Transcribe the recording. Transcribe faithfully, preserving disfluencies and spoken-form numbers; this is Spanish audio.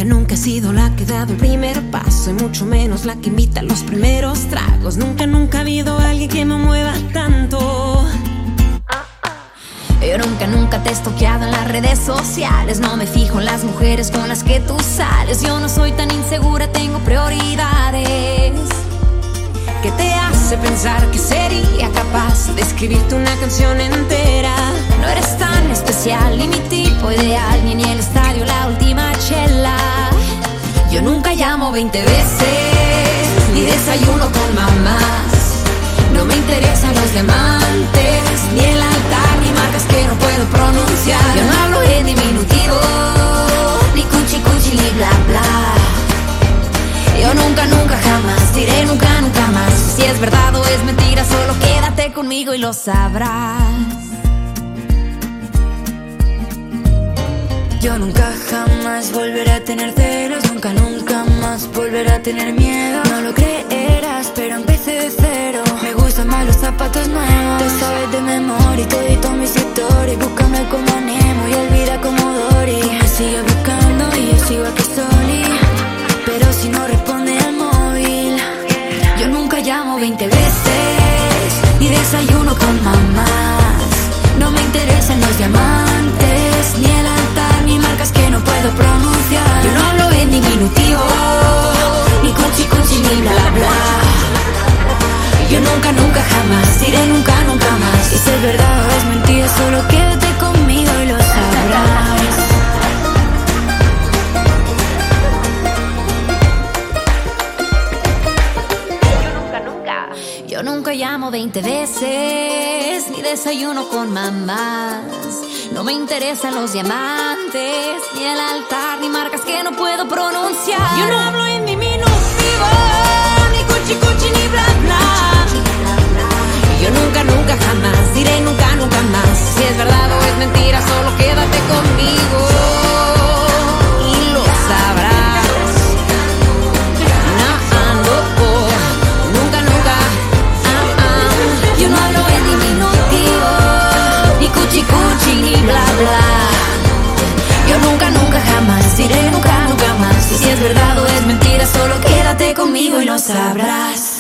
nunca he sido la que ha dado el primer paso, y mucho menos la que invita a los primeros tragos. Nunca, nunca ha habido alguien que me mueva tanto. Yo nunca, nunca te he stalkeado en las redes sociales. No me fijo en las mujeres con las que tú sales. Yo no soy tan insegura, tengo prioridades. ¿Qué te hace pensar que sería capaz de escribirte una canción entera? No eres tan especial, ni mi tipo ideal, ni en el estadio la última chela. Yo nunca llamo veinte veces, ni desayuno con mamás. No me interesan los diamantes, ni el altar, ni marcas que no puedo pronunciar. Yo no hablo en diminutivo, ni cuchi cuchi, ni bla bla. Yo nunca, nunca, jamás diré nunca, nunca más. Si es verdad o es mentira, solo quédate conmigo y lo sabrás. Yo nunca jamás volveré a tener celos, nunca, nunca más volveré a tener miedo. No lo creerás, pero empecé de cero. Me gustan más los zapatos nuevos. Te sabes de memoria y todito mis historias. Búscame como Nemo y olvida como Dory. Me sigue buscando y yo sigo aquí soli. Pero si no responde al móvil, yo nunca llamo veinte veces, ni desayuno con mamás. No me interesan los diamantes, ni el altar, ni marcas que no puedo pronunciar. Yo no hablo en diminutivo, ni cuchi cuchi, ni bla bla. Yo nunca, nunca, jamás diré nunca, nunca más. Si es verdad o es mentira, solo quédate conmigo y lo sabrás. Yo nunca llamo veinte veces, ni desayuno con mamás. No me interesan los diamantes, ni el altar, ni marcas que no puedo pronunciar. Yo no hablo en diminutivo, ni cuchi cuchi, ni bla bla. Yo nunca, nunca, jamás diré nunca, nunca más. Si es verdad o es mentira, solo quédate conmigo y lo sabrás. Yo no hablo en diminutivo, ni cuchi cuchi, ni bla bla. Yo nunca, nunca, jamás diré nunca, nunca más. Y si es verdad o es mentira, solo quédate conmigo y lo sabrás.